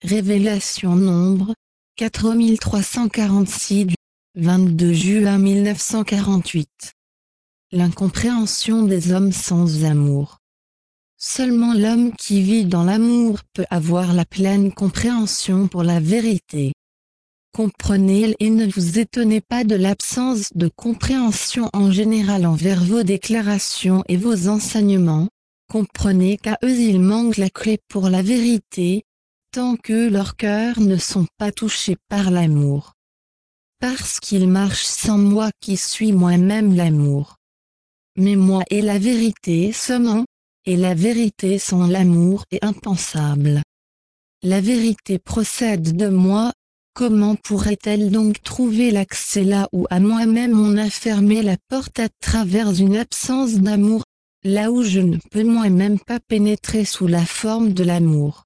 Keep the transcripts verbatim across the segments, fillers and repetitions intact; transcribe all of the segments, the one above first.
Révélation Nombre, quatre mille trois cent quarante-six du vingt-deux juin mille neuf cent quarante-huit. L'incompréhension des hommes sans amour. Seulement l'homme qui vit dans l'amour peut avoir la pleine compréhension pour la vérité. Comprenez et ne vous étonnez pas de l'absence de compréhension en général envers vos déclarations et vos enseignements. Comprenez qu'à eux il manque la clé pour la vérité, tant que leurs cœurs ne sont pas touchés par l'amour. Parce qu'ils marchent sans moi qui suis moi-même l'amour. Mais moi et la vérité sommes un, et la vérité sans l'amour est impensable. La vérité procède de moi, comment pourrait-elle donc trouver l'accès là où à moi-même on a fermé la porte à travers une absence d'amour, là où je ne peux moi-même pas pénétrer sous la forme de l'amour.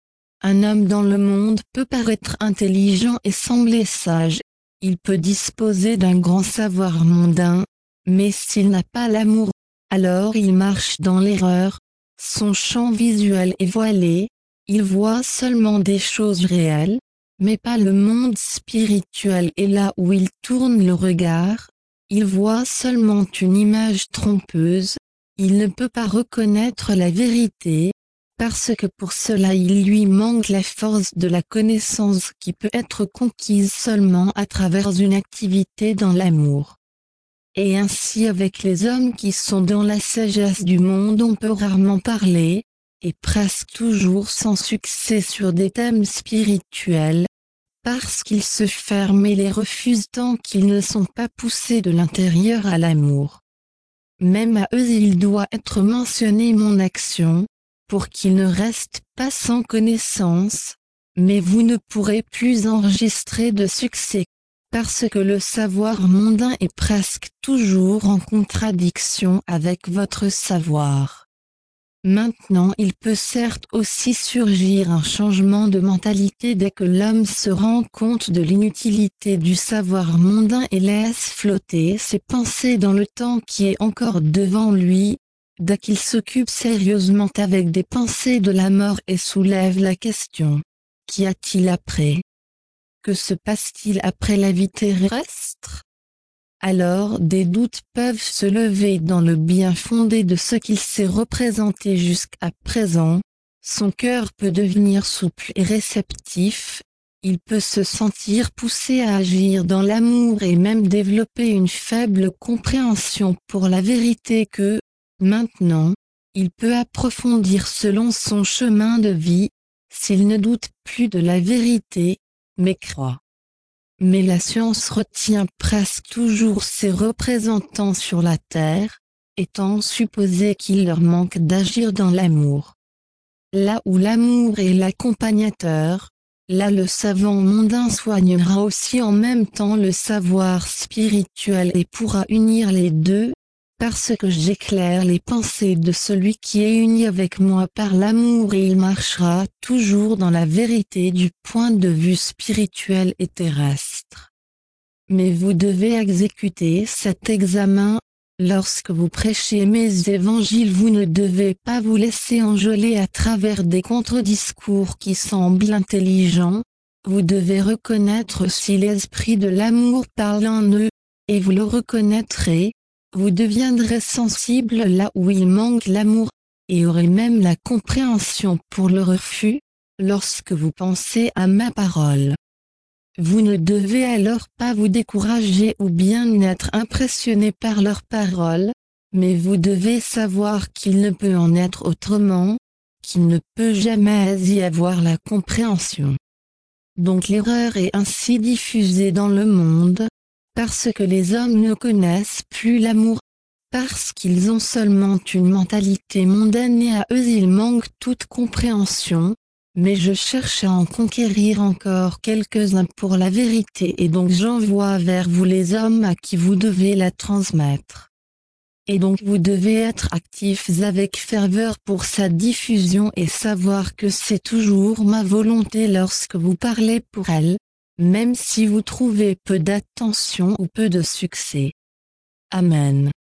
Un homme dans le monde peut paraître intelligent et sembler sage, il peut disposer d'un grand savoir mondain, mais s'il n'a pas l'amour, alors il marche dans l'erreur, son champ visuel est voilé, il voit seulement des choses réelles, mais pas le monde spirituel et là où il tourne le regard, il voit seulement une image trompeuse, il ne peut pas reconnaître la vérité, parce que pour cela il lui manque la force de la connaissance qui peut être conquise seulement à travers une activité dans l'amour. Et ainsi avec les hommes qui sont dans la sagesse du monde on peut rarement parler, et presque toujours sans succès sur des thèmes spirituels, parce qu'ils se ferment et les refusent tant qu'ils ne sont pas poussés de l'intérieur à l'amour. Même à eux il doit être mentionné mon action, pour qu'ils ne restent pas sans connaissance, mais vous ne pourrez plus enregistrer de succès, parce que le savoir mondain est presque toujours en contradiction avec votre savoir. Maintenant il peut certes aussi surgir un changement de mentalité dès que l'homme se rend compte de l'inutilité du savoir mondain et laisse flotter ses pensées dans le temps qui est encore devant lui, dès qu'il s'occupe sérieusement avec des pensées de la mort et soulève la question. Qu'y a-t-il après? Que se passe-t-il après la vie terrestre? Alors des doutes peuvent se lever dans le bien fondé de ce qu'il s'est représenté jusqu'à présent, son cœur peut devenir souple et réceptif, il peut se sentir poussé à agir dans l'amour et même développer une faible compréhension pour la vérité que, maintenant, il peut approfondir selon son chemin de vie, s'il ne doute plus de la vérité, mais croit. Mais la science retient presque toujours ses représentants sur la terre, étant supposé qu'il leur manque d'agir dans l'amour. Là où l'amour est l'accompagnateur, là le savant mondain soignera aussi en même temps le savoir spirituel et pourra unir les deux, parce que j'éclaire les pensées de celui qui est uni avec moi par l'amour et il marchera toujours dans la vérité du point de vue spirituel et terrestre. Mais vous devez exécuter cet examen, lorsque vous prêchez mes évangiles vous ne devez pas vous laisser enjôler à travers des contre-discours qui semblent intelligents, vous devez reconnaître si l'esprit de l'amour parle en eux, et vous le reconnaîtrez. Vous deviendrez sensible là où il manque l'amour, et aurez même la compréhension pour le refus, lorsque vous pensez à ma parole. Vous ne devez alors pas vous décourager ou bien être impressionné par leurs paroles, mais vous devez savoir qu'il ne peut en être autrement, qu'il ne peut jamais y avoir la compréhension. Donc l'erreur est ainsi diffusée dans le monde, parce que les hommes ne connaissent plus l'amour, parce qu'ils ont seulement une mentalité mondaine et à eux il manque toute compréhension, mais je cherche à en conquérir encore quelques-uns pour la vérité et donc j'envoie vers vous les hommes à qui vous devez la transmettre. Et donc vous devez être actifs avec ferveur pour sa diffusion et savoir que c'est toujours ma volonté lorsque vous parlez pour elle, même si vous trouvez peu d'attention ou peu de succès. Amen.